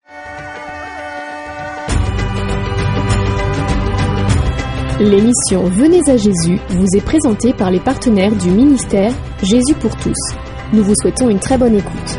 L'émission Venez à Jésus vous est présentée par les partenaires du ministère Jésus pour tous. Nous vous souhaitons une très bonne écoute.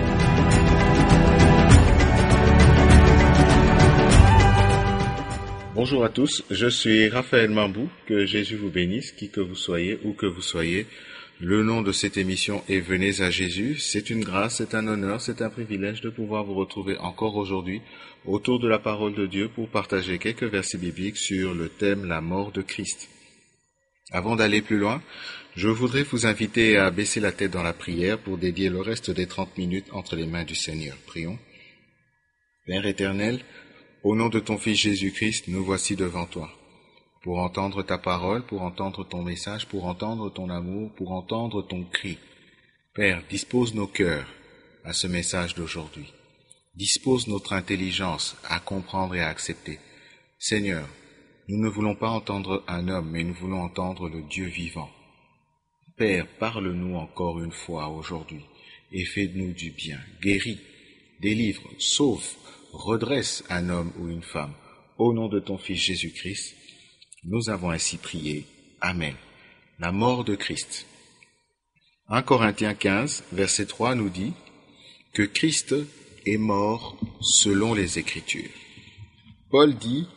Bonjour à tous, je suis Raphaël Mambou, que Jésus vous bénisse, qui que vous soyez, où que vous soyez. Le nom de cette émission est Venez à Jésus. C'est une grâce, c'est un honneur, c'est un privilège de pouvoir vous retrouver encore aujourd'hui autour de la parole de Dieu pour partager quelques versets bibliques sur le thème la mort de Christ. Avant d'aller plus loin, je voudrais vous inviter à baisser la tête dans la prière pour dédier le reste des 30 minutes entre les mains du Seigneur. Prions. Père éternel, au nom de ton Fils Jésus-Christ, nous voici devant toi. Pour entendre ta parole, pour entendre ton message, pour entendre ton amour, pour entendre ton cri. Père, dispose nos cœurs à ce message d'aujourd'hui. Dispose notre intelligence à comprendre et à accepter. Seigneur, nous ne voulons pas entendre un homme, mais nous voulons entendre le Dieu vivant. Père, parle-nous encore une fois aujourd'hui et fais-nous du bien. Guéris, délivre, sauve, redresse un homme ou une femme. Au nom de ton Fils Jésus-Christ, nous avons ainsi prié. Amen. La mort de Christ. 1 Corinthiens 15, verset 3 nous dit que Christ est mort selon les Écritures. Paul dit,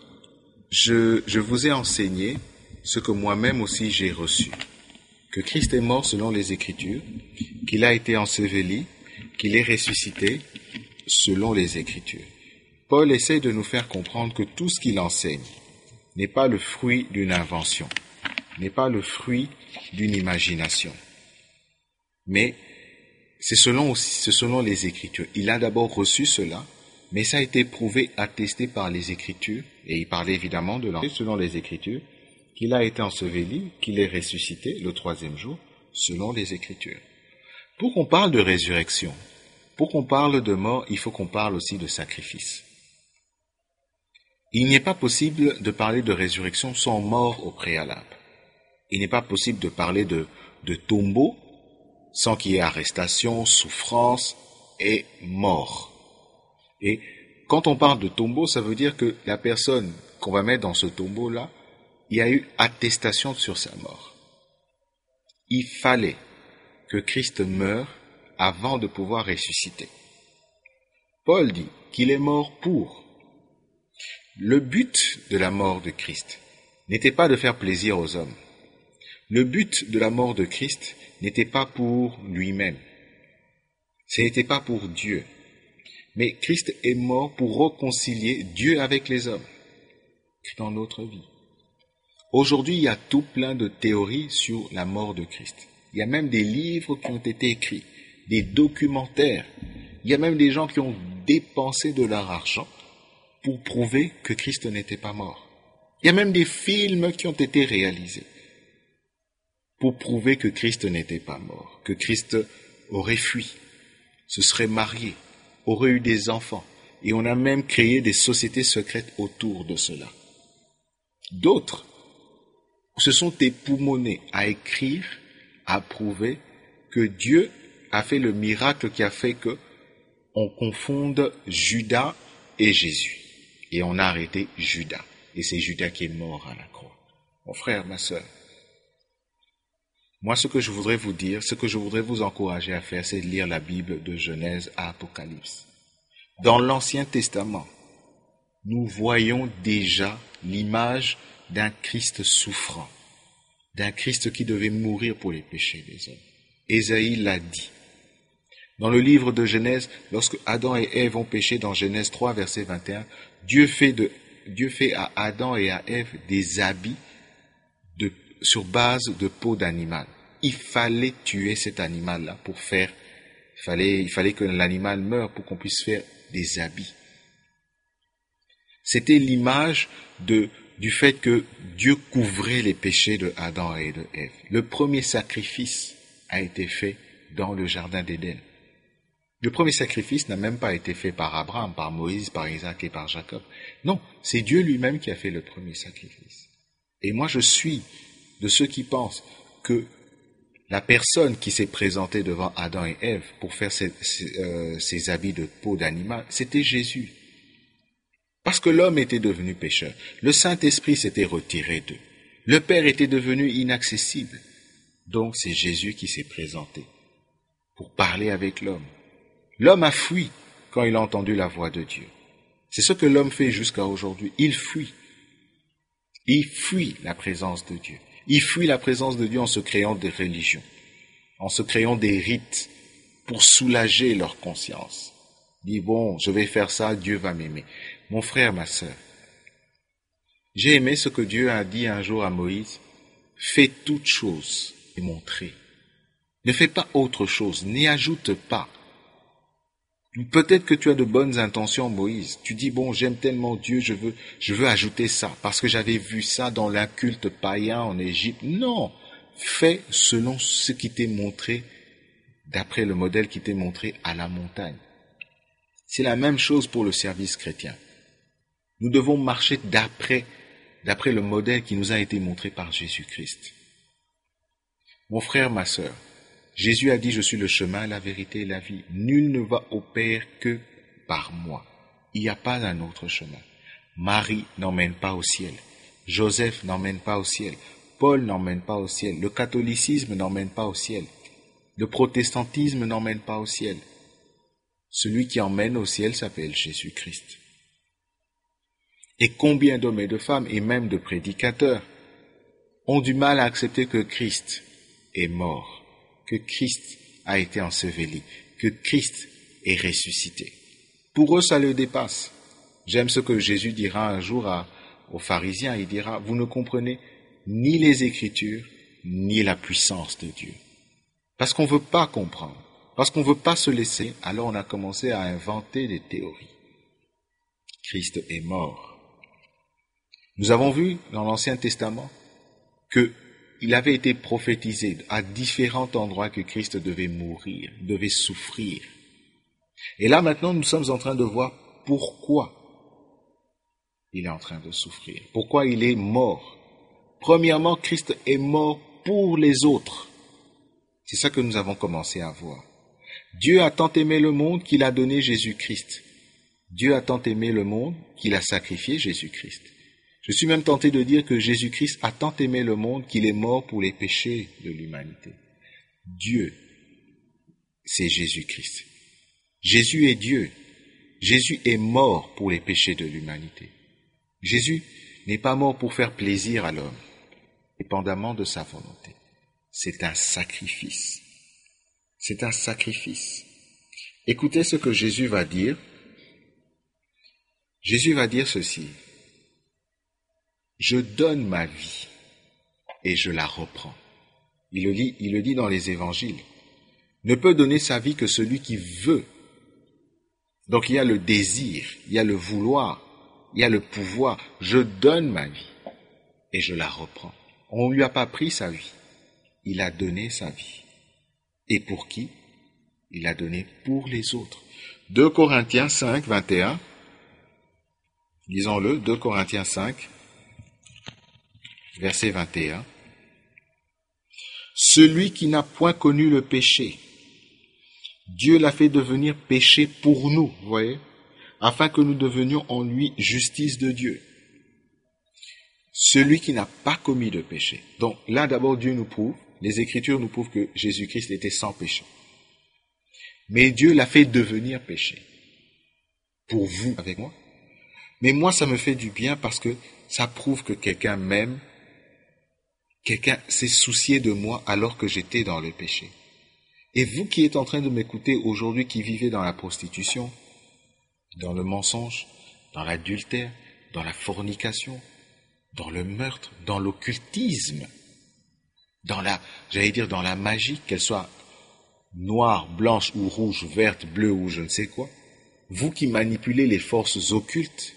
je vous ai enseigné ce que moi-même aussi j'ai reçu, que Christ est mort selon les Écritures, qu'il a été enseveli, qu'il est ressuscité selon les Écritures. Paul essaie de nous faire comprendre que tout ce qu'il enseigne n'est pas le fruit d'une invention, n'est pas le fruit d'une imagination. Mais c'est selon les Écritures. Il a d'abord reçu cela, mais ça a été prouvé, attesté par les Écritures, et il parlait évidemment de l'enseignement selon les Écritures, qu'il a été enseveli, qu'il est ressuscité le 3e jour, selon les Écritures. Pour qu'on parle de résurrection, pour qu'on parle de mort, il faut qu'on parle aussi de sacrifice. Il n'est pas possible de parler de résurrection sans mort au préalable. Il n'est pas possible de parler de tombeau sans qu'il y ait arrestation, souffrance et mort. Et quand on parle de tombeau, ça veut dire que la personne qu'on va mettre dans ce tombeau-là, il y a eu attestation sur sa mort. Il fallait que Christ meure avant de pouvoir ressusciter. Paul dit qu'il est mort pour. Le but de la mort de Christ n'était pas de faire plaisir aux hommes. Le but de la mort de Christ n'était pas pour lui-même. Ce n'était pas pour Dieu. Mais Christ est mort pour réconcilier Dieu avec les hommes dans notre vie. Aujourd'hui, il y a tout plein de théories sur la mort de Christ. Il y a même des livres qui ont été écrits, des documentaires. Il y a même des gens qui ont dépensé de leur argent pour prouver que Christ n'était pas mort. Il y a même des films qui ont été réalisés pour prouver que Christ n'était pas mort, que Christ aurait fui, se serait marié, aurait eu des enfants, et on a même créé des sociétés secrètes autour de cela. D'autres se sont époumonés à écrire, à prouver que Dieu a fait le miracle qui a fait que on confonde Judas et Jésus. Et on a arrêté Judas. Et c'est Judas qui est mort à la croix. Mon frère, ma sœur, moi ce que je voudrais vous dire, ce que je voudrais vous encourager à faire, c'est de lire la Bible de Genèse à Apocalypse. Dans l'Ancien Testament, nous voyons déjà l'image d'un Christ souffrant, d'un Christ qui devait mourir pour les péchés des hommes. Ésaïe l'a dit. Dans le livre de Genèse, lorsque Adam et Ève ont péché dans Genèse 3, verset 21, Dieu fait à Adam et à Ève des habits sur base de peau d'animal. Il fallait tuer cet animal-là il fallait que l'animal meure pour qu'on puisse faire des habits. C'était l'image du fait que Dieu couvrait les péchés de Adam et de Ève. Le premier sacrifice a été fait dans le jardin d'Éden. Le premier sacrifice n'a même pas été fait par Abraham, par Moïse, par Isaac et par Jacob. Non, c'est Dieu lui-même qui a fait le premier sacrifice. Et moi, je suis de ceux qui pensent que la personne qui s'est présentée devant Adam et Ève pour faire ses habits de peau d'animal, c'était Jésus. Parce que l'homme était devenu pécheur. Le Saint-Esprit s'était retiré d'eux. Le Père était devenu inaccessible. Donc c'est Jésus qui s'est présenté pour parler avec l'homme. L'homme a fui quand il a entendu la voix de Dieu. C'est ce que l'homme fait jusqu'à aujourd'hui. Il fuit. Il fuit la présence de Dieu. Il fuit la présence de Dieu en se créant des religions, en se créant des rites pour soulager leur conscience. Il dit, bon, je vais faire ça, Dieu va m'aimer. Mon frère, ma sœur, j'ai aimé ce que Dieu a dit un jour à Moïse. Fais toutes choses et montrez. Ne fais pas autre chose, n'y ajoute pas. Peut-être que tu as de bonnes intentions, Moïse. Tu dis, bon, j'aime tellement Dieu, je veux ajouter ça, parce que j'avais vu ça dans l'inculte païen en Égypte. Non, fais selon ce qui t'est montré, d'après le modèle qui t'est montré à la montagne. C'est la même chose pour le service chrétien. Nous devons marcher d'après le modèle qui nous a été montré par Jésus-Christ. Mon frère, ma sœur, Jésus a dit, je suis le chemin, la vérité et la vie. Nul ne va au Père que par moi. Il n'y a pas un autre chemin. Marie n'emmène pas au ciel. Joseph n'emmène pas au ciel. Paul n'emmène pas au ciel. Le catholicisme n'emmène pas au ciel. Le protestantisme n'emmène pas au ciel. Celui qui emmène au ciel s'appelle Jésus-Christ. Et combien d'hommes et de femmes, et même de prédicateurs, ont du mal à accepter que Christ est mort, que Christ a été enseveli, que Christ est ressuscité. Pour eux, ça le dépasse. J'aime ce que Jésus dira un jour aux pharisiens. Il dira, vous ne comprenez ni les Écritures, ni la puissance de Dieu. Parce qu'on ne veut pas comprendre, parce qu'on ne veut pas se laisser, alors on a commencé à inventer des théories. Christ est mort. Nous avons vu dans l'Ancien Testament qu'il avait été prophétisé à différents endroits que Christ devait mourir, devait souffrir. Et là maintenant, nous sommes en train de voir pourquoi il est en train de souffrir, pourquoi il est mort. Premièrement, Christ est mort pour les autres. C'est ça que nous avons commencé à voir. Dieu a tant aimé le monde qu'il a donné Jésus-Christ. Dieu a tant aimé le monde qu'il a sacrifié Jésus-Christ. Je suis même tenté de dire que Jésus-Christ a tant aimé le monde qu'il est mort pour les péchés de l'humanité. Dieu, c'est Jésus-Christ. Jésus est Dieu. Jésus est mort pour les péchés de l'humanité. Jésus n'est pas mort pour faire plaisir à l'homme, dépendamment de sa volonté. C'est un sacrifice. C'est un sacrifice. Écoutez ce que Jésus va dire. Jésus va dire ceci. Je donne ma vie et je la reprends. Il le dit dans les évangiles. Ne peut donner sa vie que celui qui veut. Donc il y a le désir, il y a le vouloir, il y a le pouvoir. Je donne ma vie et je la reprends. On ne lui a pas pris sa vie. Il a donné sa vie. Et pour qui? Il a donné pour les autres. 2 Corinthiens 5, 21. Lisons-le, 2 Corinthiens 5. Verset 21. Celui qui n'a point connu le péché, Dieu l'a fait devenir péché pour nous, vous voyez, afin que nous devenions en lui justice de Dieu. Celui qui n'a pas commis de péché. Donc là d'abord Dieu nous prouve, les Écritures nous prouvent que Jésus-Christ était sans péché. Mais Dieu l'a fait devenir péché. Pour vous, avec moi. Mais moi ça me fait du bien parce que ça prouve que quelqu'un m'aime. Quelqu'un s'est soucié de moi alors que j'étais dans le péché. Et vous qui êtes en train de m'écouter aujourd'hui, qui vivez dans la prostitution, dans le mensonge, dans l'adultère, dans la fornication, dans le meurtre, dans l'occultisme, dans la magie, qu'elle soit noire, blanche ou rouge, verte, bleue ou je ne sais quoi, vous qui manipulez les forces occultes,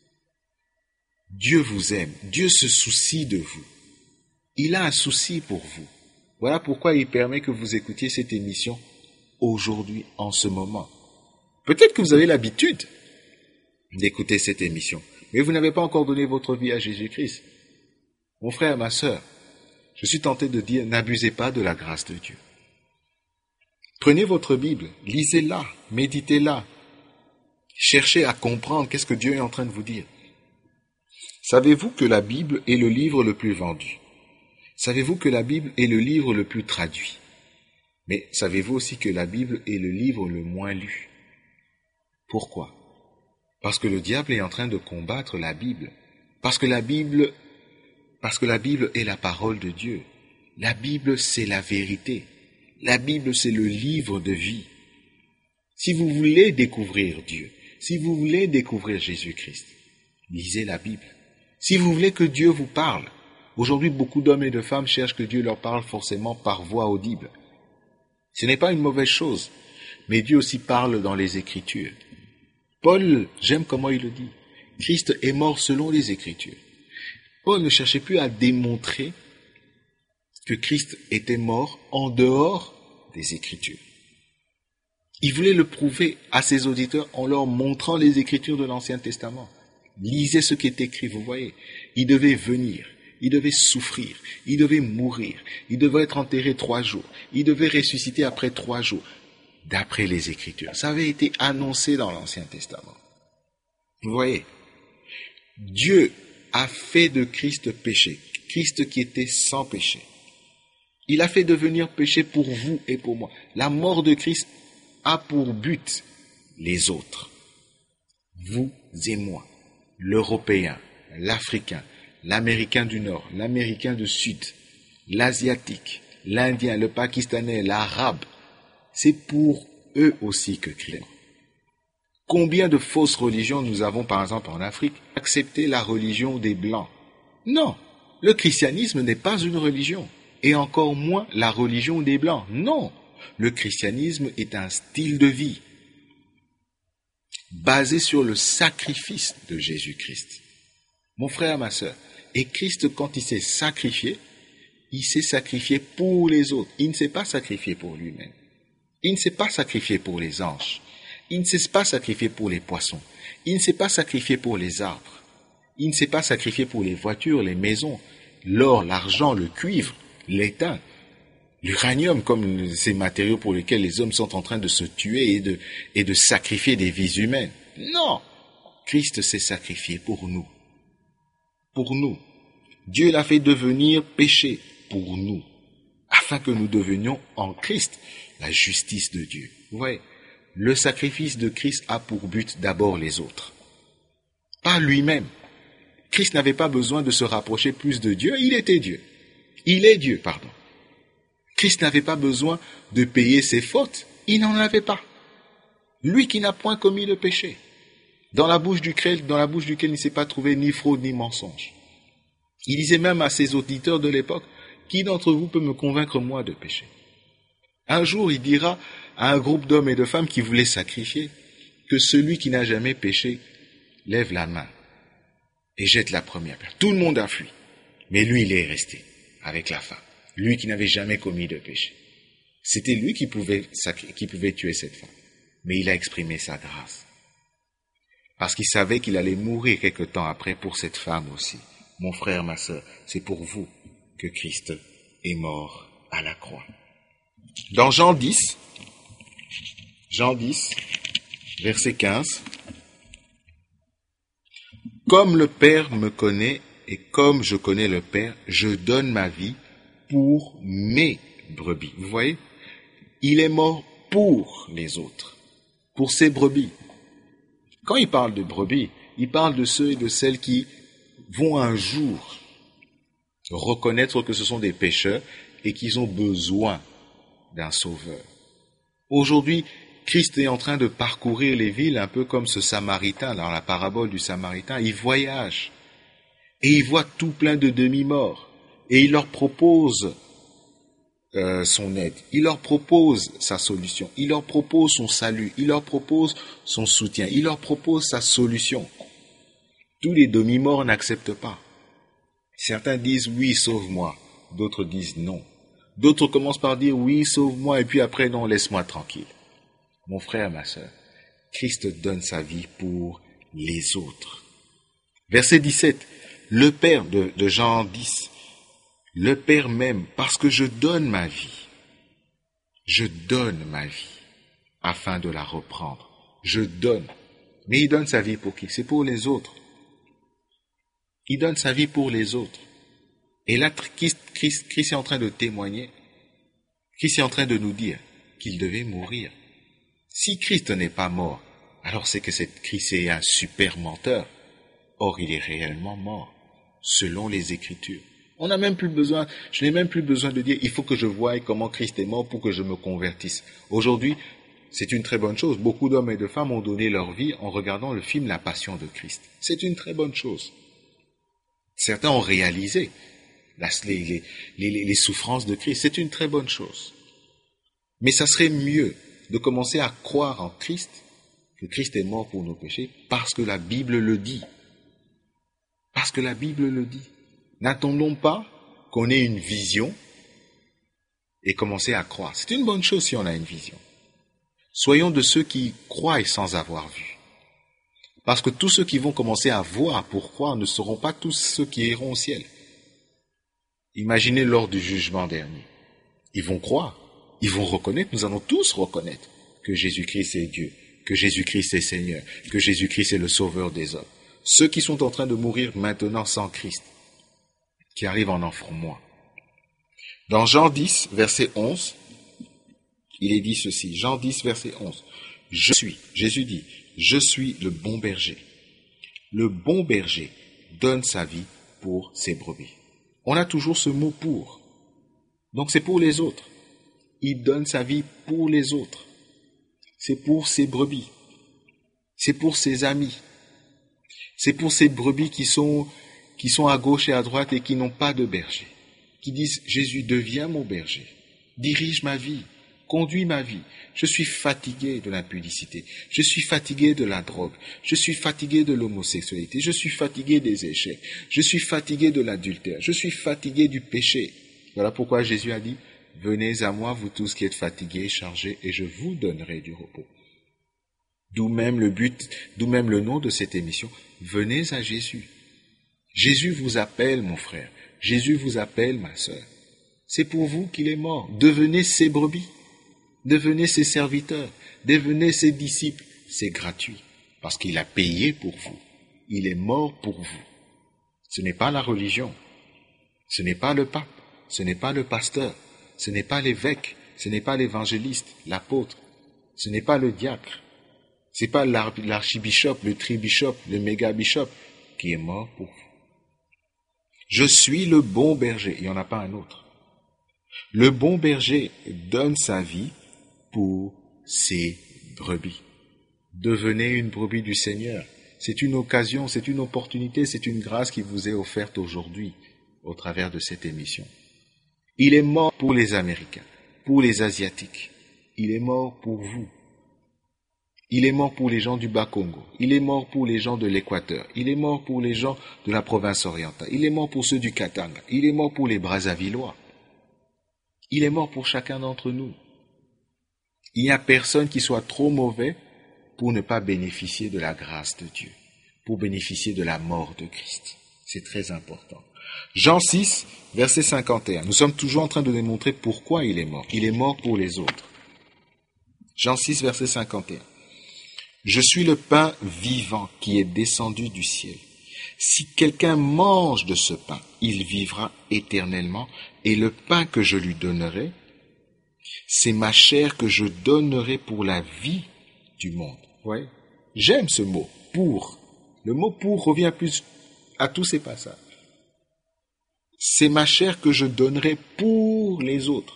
Dieu vous aime, Dieu se soucie de vous. Il a un souci pour vous. Voilà pourquoi il permet que vous écoutiez cette émission aujourd'hui, en ce moment. Peut-être que vous avez l'habitude d'écouter cette émission, mais vous n'avez pas encore donné votre vie à Jésus-Christ. Mon frère, ma sœur, je suis tenté de dire, n'abusez pas de la grâce de Dieu. Prenez votre Bible, lisez-la, méditez-la. Cherchez à comprendre qu'est-ce que Dieu est en train de vous dire. Savez-vous que la Bible est le livre le plus vendu? Savez-vous que la Bible est le livre le plus traduit? Mais savez-vous aussi que la Bible est le livre le moins lu? Pourquoi? Parce que le diable est en train de combattre la Bible. Parce que la Bible est la parole de Dieu. La Bible, c'est la vérité. La Bible, c'est le livre de vie. Si vous voulez découvrir Dieu, si vous voulez découvrir Jésus-Christ, lisez la Bible. Si vous voulez que Dieu vous parle, aujourd'hui beaucoup d'hommes et de femmes cherchent que Dieu leur parle forcément par voix audible. Ce n'est pas une mauvaise chose, mais Dieu aussi parle dans les Écritures. Paul, j'aime comment il le dit, Christ est mort selon les Écritures. Paul ne cherchait plus à démontrer que Christ était mort en dehors des Écritures. Il voulait le prouver à ses auditeurs en leur montrant les Écritures de l'Ancien Testament. Lisez ce qui est écrit, vous voyez. Il devait venir, il devait souffrir, il devait mourir, il devait être enterré 3 jours, il devait ressusciter après 3 jours, d'après les Écritures. Ça avait été annoncé dans l'Ancien Testament. Vous voyez, Dieu a fait de Christ péché, Christ qui était sans péché. Il a fait devenir péché pour vous et pour moi. La mort de Christ a pour but les autres. Vous et moi, l'Européen, l'Africain, l'Américain du Nord, l'Américain du Sud, l'Asiatique, l'Indien, le Pakistanais, l'Arabe. C'est pour eux aussi que Christ est mort. Combien de fausses religions nous avons par exemple en Afrique? Accepter la religion des Blancs. Non, le christianisme n'est pas une religion, et encore moins la religion des Blancs. Non, le christianisme est un style de vie basé sur le sacrifice de Jésus-Christ. Mon frère, ma sœur, et Christ, quand il s'est sacrifié pour les autres. Il ne s'est pas sacrifié pour lui-même. Il ne s'est pas sacrifié pour les anges. Il ne s'est pas sacrifié pour les poissons. Il ne s'est pas sacrifié pour les arbres. Il ne s'est pas sacrifié pour les voitures, les maisons, l'or, l'argent, le cuivre, l'étain, l'uranium, comme ces matériaux pour lesquels les hommes sont en train de se tuer et de sacrifier des vies humaines. Non! Christ s'est sacrifié pour nous. Pour nous. Dieu l'a fait devenir péché pour nous, afin que nous devenions en Christ la justice de Dieu. Vous voyez, le sacrifice de Christ a pour but d'abord les autres, pas lui-même. Christ n'avait pas besoin de se rapprocher plus de Dieu, il était Dieu. Il est Dieu, pardon. Christ n'avait pas besoin de payer ses fautes, il n'en avait pas. Lui qui n'a point commis le péché, dans la bouche duquel il ne s'est pas trouvé ni fraude ni mensonge. Il disait même à ses auditeurs de l'époque, « Qui d'entre vous peut me convaincre moi de péché ?» Un jour, il dira à un groupe d'hommes et de femmes qui voulaient sacrifier que celui qui n'a jamais péché lève la main et jette la première pierre. Tout le monde a fui, mais lui, il est resté avec la femme. Lui qui n'avait jamais commis de péché. C'était lui qui pouvait tuer cette femme. Mais il a exprimé sa grâce. Parce qu'il savait qu'il allait mourir quelque temps après pour cette femme aussi. Mon frère, ma sœur, c'est pour vous que Christ est mort à la croix. Dans Jean 10, verset 15, « Comme le Père me connaît et comme je connais le Père, je donne ma vie pour mes brebis. » Vous voyez? Il est mort pour les autres, pour ses brebis. Quand il parle de brebis, il parle de ceux et de celles qui vont un jour reconnaître que ce sont des pécheurs et qu'ils ont besoin d'un sauveur. Aujourd'hui, Christ est en train de parcourir les villes un peu comme ce Samaritain, dans la parabole du Samaritain. Il voyage et il voit tout plein de demi-morts et il leur propose son aide, il leur propose sa solution, il leur propose son salut, il leur propose son soutien, il leur propose sa solution. Tous les demi-morts n'acceptent pas. Certains disent « oui, sauve-moi », d'autres disent « non ». D'autres commencent par dire « oui, sauve-moi » et puis après « non, laisse-moi tranquille ». Mon frère, ma sœur, Christ donne sa vie pour les autres. Verset 17, le Père de Jean 10, le Père m'aime parce que je donne ma vie. Je donne ma vie afin de la reprendre. Je donne. Mais il donne sa vie pour qui? C'est pour les autres. Il donne sa vie pour les autres. Et là, Christ est en train de témoigner. Christ est en train de nous dire qu'il devait mourir. Si Christ n'est pas mort, alors c'est que Christ est un super menteur. Or, il est réellement mort, selon les Écritures. Je n'ai même plus besoin de dire, il faut que je voie comment Christ est mort pour que je me convertisse. Aujourd'hui, c'est une très bonne chose. Beaucoup d'hommes et de femmes ont donné leur vie en regardant le film La Passion de Christ. C'est une très bonne chose. Certains ont réalisé les souffrances de Christ. C'est une très bonne chose. Mais ça serait mieux de commencer à croire en Christ, que Christ est mort pour nos péchés, parce que la Bible le dit. Parce que la Bible le dit. N'attendons pas qu'on ait une vision et commencer à croire. C'est une bonne chose si on a une vision. Soyons de ceux qui croient sans avoir vu. Parce que tous ceux qui vont commencer à voir pour croire ne seront pas tous ceux qui iront au ciel. Imaginez lors du jugement dernier. Ils vont croire, ils vont reconnaître, nous allons tous reconnaître que Jésus-Christ est Dieu, que Jésus-Christ est Seigneur, que Jésus-Christ est le Sauveur des hommes. Ceux qui sont en train de mourir maintenant sans Christ, qui arrivent en feront moins. Dans Jean 10, verset 11, il est dit ceci, Jean 10, verset 11, Jésus dit, je suis le bon berger. Le bon berger donne sa vie pour ses brebis. On a toujours ce mot pour. Donc c'est pour les autres. Il donne sa vie pour les autres. C'est pour ses brebis. C'est pour ses amis. C'est pour ces brebis qui sont à gauche et à droite et qui n'ont pas de berger. Qui disent, Jésus, deviens mon berger. Dirige ma vie. Conduis ma vie. Je suis fatigué de l'impudicité. Je suis fatigué de la drogue. Je suis fatigué de l'homosexualité. Je suis fatigué des échecs. Je suis fatigué de l'adultère. Je suis fatigué du péché. Voilà pourquoi Jésus a dit, venez à moi, vous tous qui êtes fatigués et chargés, et je vous donnerai du repos. D'où même le nom de cette émission, venez à Jésus. Jésus vous appelle, mon frère. Jésus vous appelle, ma sœur. C'est pour vous qu'il est mort. Devenez ses brebis. Devenez ses serviteurs. Devenez ses disciples. C'est gratuit. Parce qu'il a payé pour vous. Il est mort pour vous. Ce n'est pas la religion. Ce n'est pas le pape. Ce n'est pas le pasteur. Ce n'est pas l'évêque. Ce n'est pas l'évangéliste, l'apôtre. Ce n'est pas le diacre. Ce n'est pas l'archibishop, le tribishop, le mégabishop qui est mort pour vous. Je suis le bon berger. Il n'y en a pas un autre. Le bon berger donne sa vie pour ses brebis. Devenez une brebis du Seigneur. C'est une occasion, c'est une opportunité, c'est une grâce qui vous est offerte aujourd'hui au travers de cette émission. Il est mort pour les Américains, pour les Asiatiques. Il est mort pour vous. Il est mort pour les gens du Bas-Congo. Il est mort pour les gens de l'Équateur. Il est mort pour les gens de la province orientale. Il est mort pour ceux du Katanga. Il est mort pour les Brazzavillois. Il est mort pour chacun d'entre nous. Il n'y a personne qui soit trop mauvais pour ne pas bénéficier de la grâce de Dieu, pour bénéficier de la mort de Christ. C'est très important. Jean 6, verset 51. Nous sommes toujours en train de démontrer pourquoi il est mort. Il est mort pour les autres. Jean 6, verset 51. Je suis le pain vivant qui est descendu du ciel. Si quelqu'un mange de ce pain, il vivra éternellement, et le pain que je lui donnerai, c'est ma chair que je donnerai pour la vie du monde. Ouais. J'aime ce mot, pour. Le mot pour revient plus à tous ces passages. C'est ma chair que je donnerai pour les autres.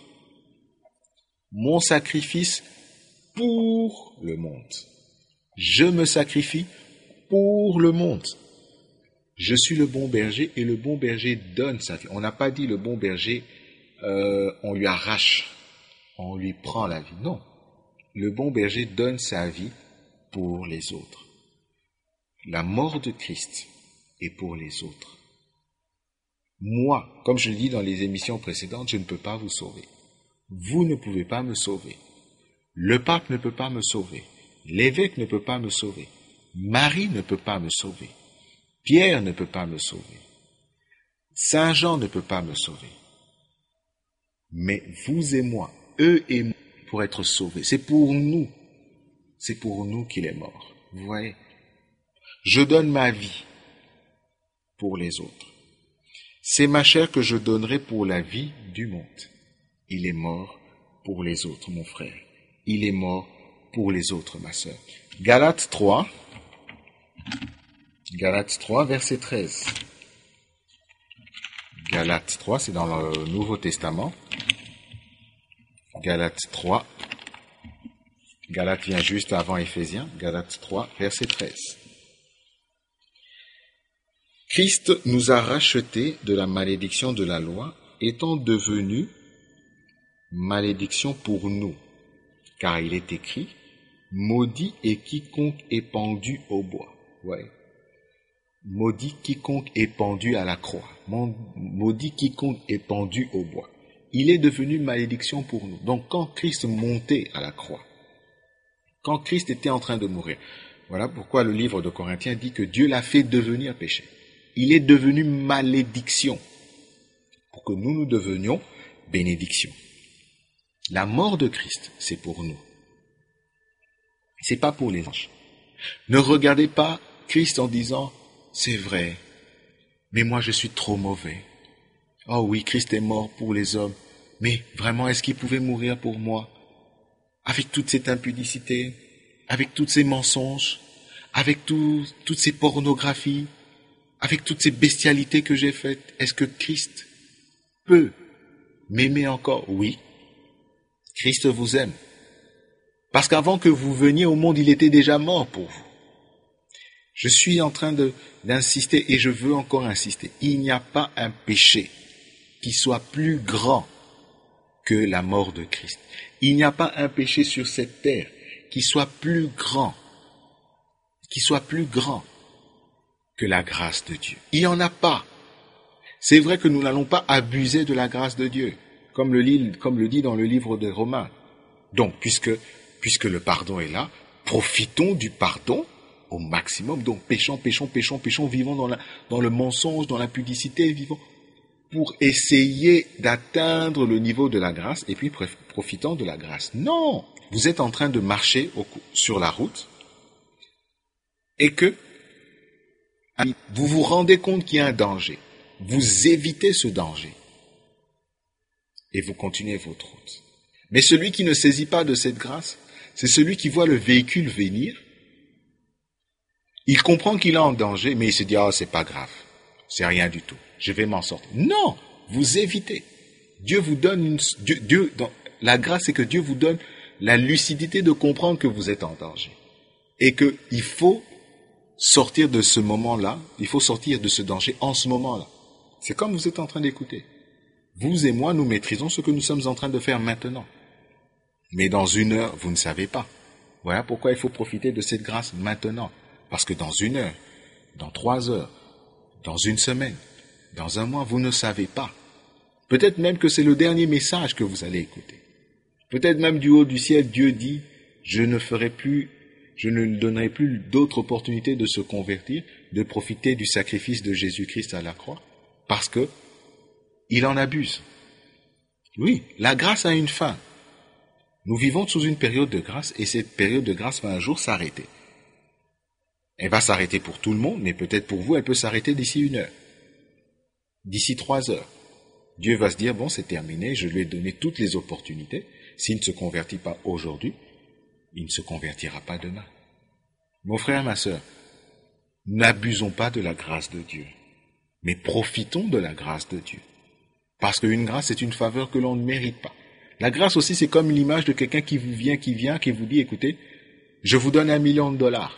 Mon sacrifice pour le monde. Je me sacrifie pour le monde. Je suis le bon berger et le bon berger donne sa vie. On n'a pas dit le bon berger, on lui arrache, on lui prend la vie. Non. Le bon berger donne sa vie pour les autres. La mort de Christ est pour les autres. Moi, comme je le dis dans les émissions précédentes, je ne peux pas vous sauver. Vous ne pouvez pas me sauver. Le pape ne peut pas me sauver. L'évêque ne peut pas me sauver. Marie ne peut pas me sauver. Pierre ne peut pas me sauver. Saint Jean ne peut pas me sauver. Mais vous et moi, eux et moi, pour être sauvés, c'est pour nous qu'il est mort. Vous voyez, Je donne ma vie pour les autres. C'est ma chair que je donnerai pour la vie du monde. Il est mort pour les autres, mon frère. Il est mort pour les autres, ma sœur. Galates 3, verset 13. Galates 3, c'est dans le Nouveau Testament. Galates 3. Galates vient juste avant Éphésiens. Galates 3, verset 13. Christ nous a rachetés de la malédiction de la loi, étant devenu malédiction pour nous. Car il est écrit, maudit est quiconque est pendu au bois. Ouais. Maudit quiconque est pendu à la croix. Maudit quiconque est pendu au bois. Il est devenu malédiction pour nous. Donc quand Christ montait à la croix, quand Christ était en train de mourir, voilà pourquoi le livre de Corinthiens dit que Dieu l'a fait devenir péché. Il est devenu malédiction pour que nous devenions bénédiction. La mort de Christ, c'est pour nous. C'est pas pour les anges. Ne regardez pas Christ en disant, c'est vrai, mais moi je suis trop mauvais. Oh oui, Christ est mort pour les hommes, mais vraiment, est-ce qu'il pouvait mourir pour moi? Avec toute cette impudicité, avec tous ces mensonges, avec toutes ces pornographies, avec toutes ces bestialités que j'ai faites, est-ce que Christ peut m'aimer encore? Oui, Christ vous aime. Parce qu'avant que vous veniez au monde, il était déjà mort pour vous. Je suis en train d'insister et je veux encore insister. Il n'y a pas un péché qui soit plus grand que la mort de Christ. Il n'y a pas un péché sur cette terre qui soit plus grand que la grâce de Dieu. Il n'y en a pas. C'est vrai que nous n'allons pas abuser de la grâce de Dieu, comme le dit dans le livre de Romains. Donc, puisque le pardon est là, profitons du pardon au maximum. Donc, péchons, vivons dans le mensonge, dans l'impudicité, vivons pour essayer d'atteindre le niveau de la grâce et puis profitons de la grâce. Non! Vous êtes en train de marcher sur la route et que vous vous rendez compte qu'il y a un danger. Vous évitez ce danger et vous continuez votre route. Mais celui qui ne saisit pas de cette grâce, c'est celui qui voit le véhicule venir. Il comprend qu'il est en danger, mais il se dit, oh, c'est pas grave. C'est rien du tout. Je vais m'en sortir. Non! Vous évitez. Dieu vous donne la grâce, c'est que Dieu vous donne la lucidité de comprendre que vous êtes en danger. Et qu'il faut sortir de ce moment-là, il faut sortir de ce danger en ce moment-là. C'est comme vous êtes en train d'écouter. Vous et moi, nous maîtrisons ce que nous sommes en train de faire maintenant. Mais dans 1 heure, vous ne savez pas. Voilà pourquoi il faut profiter de cette grâce maintenant. Parce que dans 1 heure, dans 3 heures, dans 1 semaine, dans 1 mois, vous ne savez pas. Peut-être même que c'est le dernier message que vous allez écouter. Peut-être même du haut du ciel, Dieu dit, je ne donnerai plus d'autres opportunités de se convertir, de profiter du sacrifice de Jésus-Christ à la croix, parce que il en abuse. Oui, la grâce a une fin. Nous vivons sous une période de grâce et cette période de grâce va un jour s'arrêter. Elle va s'arrêter pour tout le monde, mais peut-être pour vous, elle peut s'arrêter d'ici 1 heure, d'ici 3 heures. Dieu va se dire, bon, c'est terminé, je lui ai donné toutes les opportunités. S'il ne se convertit pas aujourd'hui, il ne se convertira pas demain. Mon frère, ma sœur, n'abusons pas de la grâce de Dieu, mais profitons de la grâce de Dieu. Parce qu'une grâce, c'est une faveur que l'on ne mérite pas. La grâce aussi, c'est comme l'image de quelqu'un qui vous dit, écoutez, je vous donne $1 million.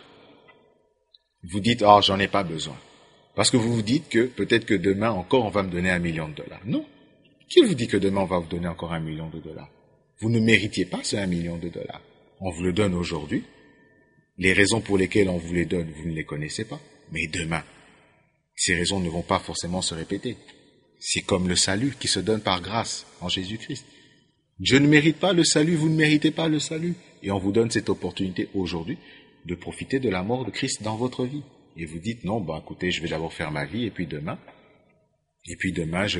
Vous dites, oh, j'en ai pas besoin. Parce que vous vous dites que peut-être que demain encore on va me donner $1 million. Non. Qui vous dit que demain on va vous donner encore $1 million? Vous ne méritiez pas ce $1 million. On vous le donne aujourd'hui. Les raisons pour lesquelles on vous les donne, vous ne les connaissez pas. Mais demain, ces raisons ne vont pas forcément se répéter. C'est comme le salut qui se donne par grâce en Jésus-Christ. Je ne mérite pas le salut, vous ne méritez pas le salut. Et on vous donne cette opportunité aujourd'hui de profiter de la mort de Christ dans votre vie. Et vous dites, non, écoutez, je vais d'abord faire ma vie, et puis demain je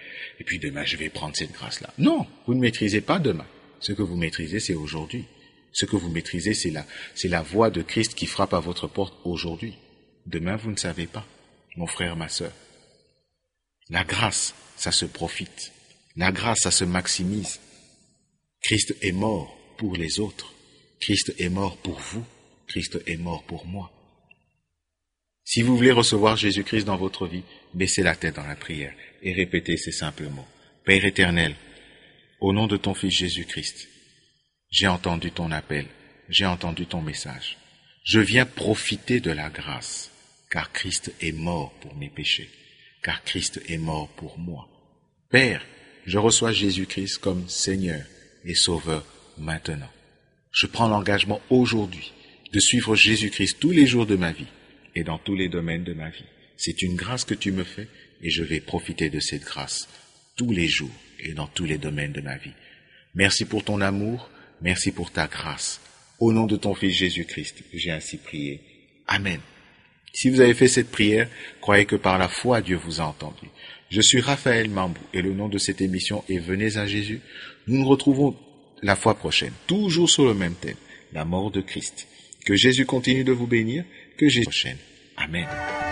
vais prendre cette grâce-là. Non, vous ne maîtrisez pas demain. Ce que vous maîtrisez, c'est aujourd'hui. Ce que vous maîtrisez, c'est la voix de Christ qui frappe à votre porte aujourd'hui. Demain, vous ne savez pas, mon frère, ma sœur. La grâce, ça se profite. La grâce, ça se maximise. Christ est mort pour les autres. Christ est mort pour vous. Christ est mort pour moi. Si vous voulez recevoir Jésus-Christ dans votre vie, baissez la tête dans la prière et répétez ces simples mots. Père éternel, au nom de ton Fils Jésus-Christ, j'ai entendu ton appel, j'ai entendu ton message. Je viens profiter de la grâce, car Christ est mort pour mes péchés, car Christ est mort pour moi. Père, je reçois Jésus-Christ comme Seigneur et Sauveur maintenant. Je prends l'engagement aujourd'hui de suivre Jésus-Christ tous les jours de ma vie et dans tous les domaines de ma vie. C'est une grâce que tu me fais et je vais profiter de cette grâce tous les jours et dans tous les domaines de ma vie. Merci pour ton amour, merci pour ta grâce. Au nom de ton Fils Jésus-Christ, j'ai ainsi prié. Amen. Si vous avez fait cette prière, croyez que par la foi, Dieu vous a entendu. Je suis Raphaël Mambou et le nom de cette émission est Venez à Jésus. Nous nous retrouvons la fois prochaine, toujours sur le même thème, la mort de Christ. Que Jésus continue de vous bénir, que Jésus prochaine. Amen.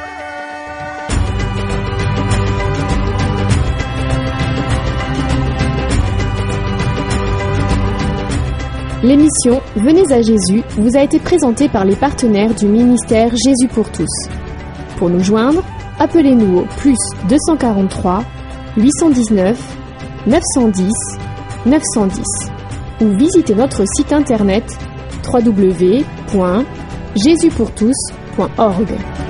L'émission Venez à Jésus vous a été présentée par les partenaires du ministère Jésus pour tous. Pour nous joindre, appelez-nous au +243 819 910 910 ou visitez notre site internet www.jesuspourtous.org.